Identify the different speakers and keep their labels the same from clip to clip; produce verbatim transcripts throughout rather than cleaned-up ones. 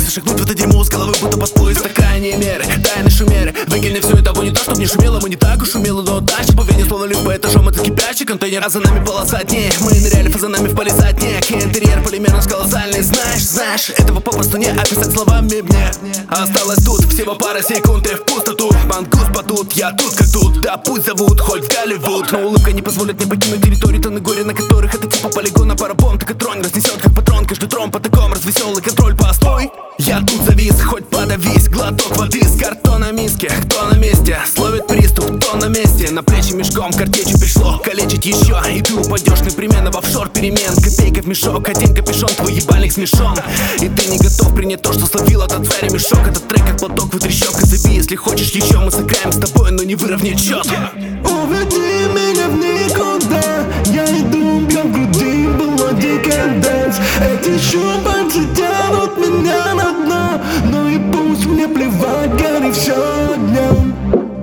Speaker 1: поиск, шагнуть в это дерьмо с головы, будто под поезд. Это крайние меры, тайны шумеры. Выкинь мне все это, не то, чтоб не шумело. Мы не так уж шумело, но дальше по вене словно лишь по этажом. Это кипящий контейнер, а за нами полосатнее. Мы ныряли фазанами в полисадник. Интерьер полимерно с колоссальный. Знаешь, знаешь, этого попросту не описать словами мне. Осталось тут всего пара секунд и в пустоту. Мангус потут, я тут как тут. Да пусть зовут, хоть в Голливуд. Но улыбка не позволит мне покинуть территорию тонны горя, на которых это типа полигона. Парабом, так и тронь разнесет, как патрон. Каждый трон по такому развеселый контроль, постой. Я тут завис, хоть подавись. Глоток воды с картона миски. Кто на месте, словит приступ, кто на месте. На плечи мешком картечью пришло калечить еще. И ты упадешь непременно в офшор перемен. Копейка в мешок, один капюшон, твой ебальник смешон. И ты не готов принять то, что словил от царя мешок. Этот трек как платок в трещок. И заби, если хочешь еще, мы сыграем с тобой, но не выровняй счет.
Speaker 2: Уведи меня в никуда. Я иду, бьем в груди, было дикая дэнс. Эти щупальцы тянут меня на дно. Ну и пусть мне плевать, гори все огнем.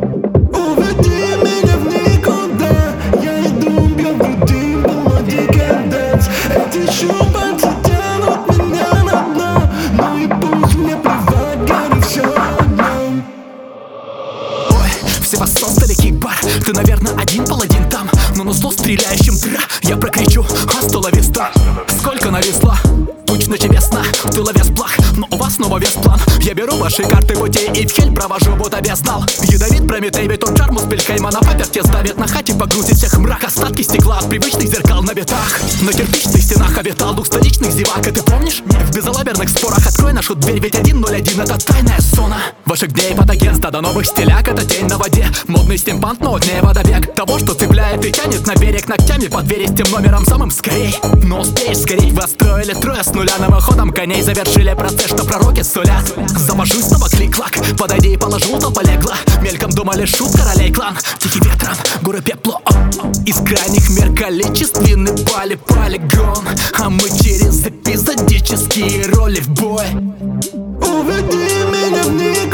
Speaker 2: Уведи меня в никуда. Я иду, бьем в груди, было дикая дэнс. Эти щупальцы тянут меня на дно. Ну и пусть мне плевать, гори все огнем.
Speaker 3: Севастополь, далекий бар. Ты, наверное, один паладин там. Но на сто стреляющим дра. Я прокричу, Hasta la vista. Сколько нависла, тучно весна. Ты ловец плах, но у вас снова вес план. Я беру ваши карты путей и в хель провожу, будто без знал. Ядовит Прометей, ведь он Джармус Пельхейма на паперте сдавит. На хате погрузит всех мрак. Остатки стекла от привычных зеркал на битах. На кирпичных стенах обитал дух столичных зевак. И ты помнишь? В безалаберных спорах открой нашу дверь, ведь один ноль один это тайная зона. Ваших дней патоген, стадо новых стиляк. Это тень на воде, модный стимпанк, но не водобег. Того, что цепляет и тянет на берег ногтями под дверь с тем номером самым скорей. Но успеешь скорей, вас строили трое с нуля. Новоходом коней завершили процесс, что пророки сулят. Завожусь, снова клик-клак, подойди и положу, толпа легла. Мельком думали, шут королей клан. Тихий ветром, горы пепло, из крайних мер количественный пали полигон. А мы через эпизодические роли в бой.
Speaker 2: Уведи меня в ник.